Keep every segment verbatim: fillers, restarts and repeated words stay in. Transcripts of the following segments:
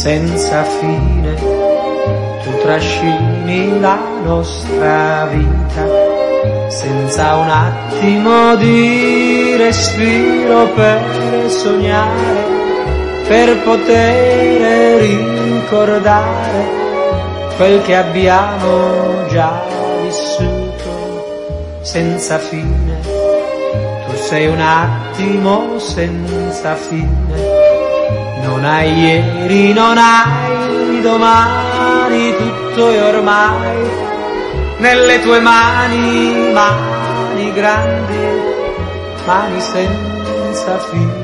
senza fine, tu trascini la nostra vita, senza un attimo di respiro per sognare, per poter ricordare quel che abbiamo già vissuto senza fine. Tu sei un attimo senza fine, non hai ieri, non hai domani, tutto è ormai nelle tue mani, mani grandi, mani senza fine.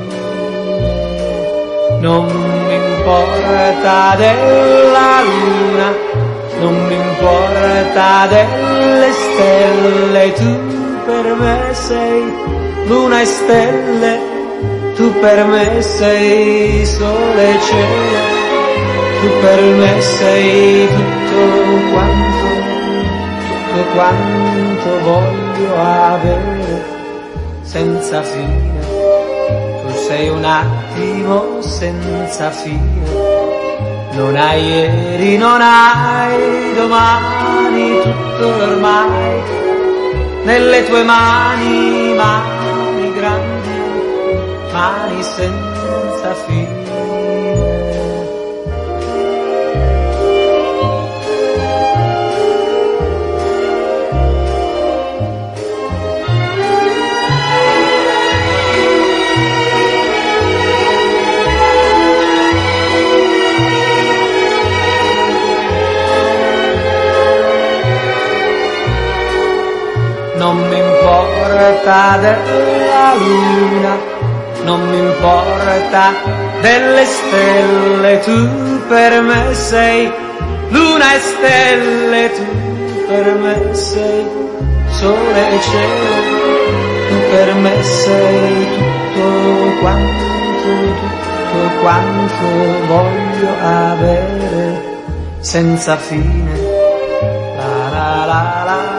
Non mi importa della luna, non mi importa delle stelle, tu per me sei luna e stelle, tu per me sei sole e cielo, tu per me sei tutto quanto, tutto quanto voglio avere senza fine. Tu sei un attimo senza fine, non hai ieri, non hai domani, tutto è ormai nelle tue mani, mani grandi, mani senza fine. Non mi importa della luna, non mi importa delle stelle, tu per me sei luna e stelle, tu per me sei sole e cielo, tu per me sei tutto quanto, tutto quanto voglio avere senza fine. La la la la.